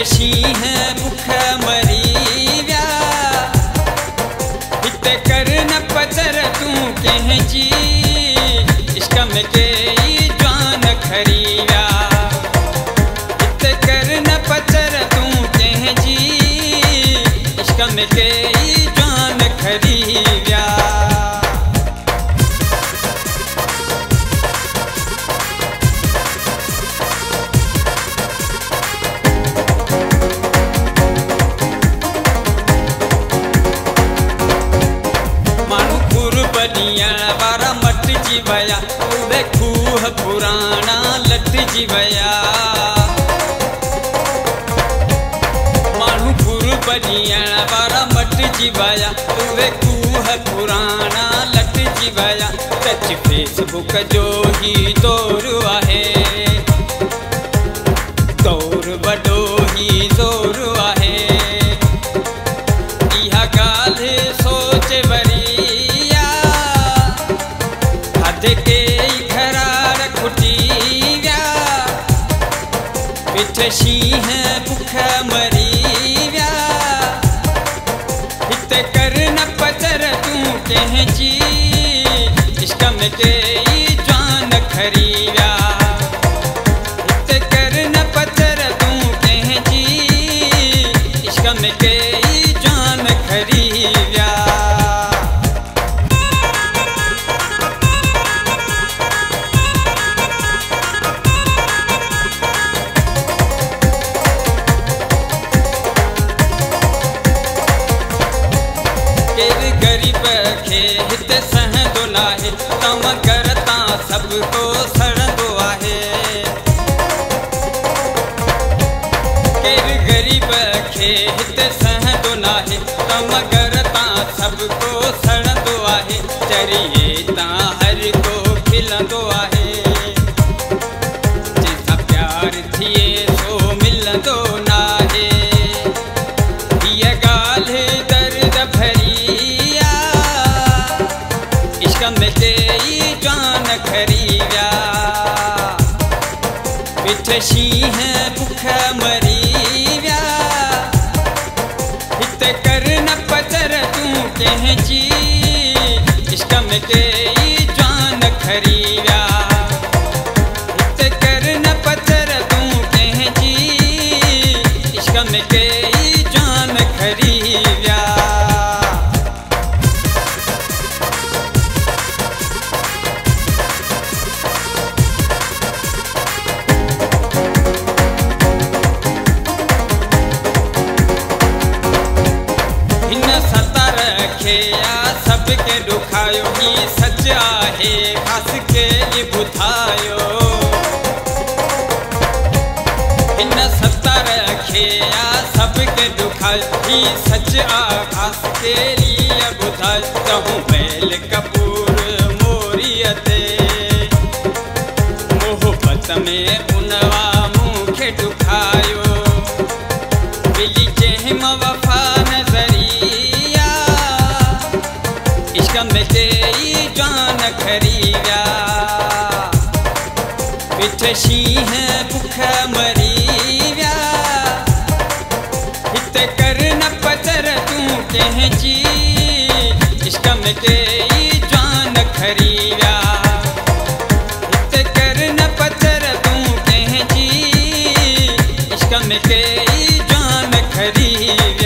she है भूख मरी व्या हित कर न पचर तू कह जी इश्क में के जान खरी व्या हित कर न पचर तू कह जी इश्क में के जान खरी व्या वारा मट जीवया उड़े खूह पुराना लट जीवया मानू पुर बनिया वारा मट जीवया उड़े खूह पुराना लट जीवया टच फेसबुक जो ही दौर आहे दौर बड़ो ही जोर आहे इहा गाल सोच वरी के खरार खुटी व्या पिठ शी है भूख मरी व्या हित कर न पचर तू कह जी इश्क में के जान खरी व्या हित कर न पचर तू कह जी इश्क में के जान खरी व्या गरीब खे हित सहंदो नाहे तम करता सबको सड़ंदो आहे केर गरीब खे हित सहंदो नाहे तम करता सबको सड़ंदो आहे चरिए ता हर को खिलंदो आहे जैसा प्यार थिए सो मिलंदो नाहे ये गाल दर्द भरी में के जान खरी व्या पिठ शी है भूख मरी व्या हित कर न पचर तू कह जी इश्क में के जान खरी व्या हित कर न पचर तू कह जी इश्क में के जान खरी व्या सबके दुखायो ही सच आहे खास के ये बुधायो इन सत्ता रखे या सबके दुखायो ही सच आ खास के लिए बुधायो कहूँ बैल कपूर मोरियते मोहब्बत में उनवा मुखे दुखायो मिली जेहम वफा नजरिया इश्क में के जान खरी व्या पिठ शी है भूख मरी व्या हित कर न पचर तू कह जी इश्क में के जान खरी व्या हित कर न पचर तू कह जी इश्क में के जान खरी व्या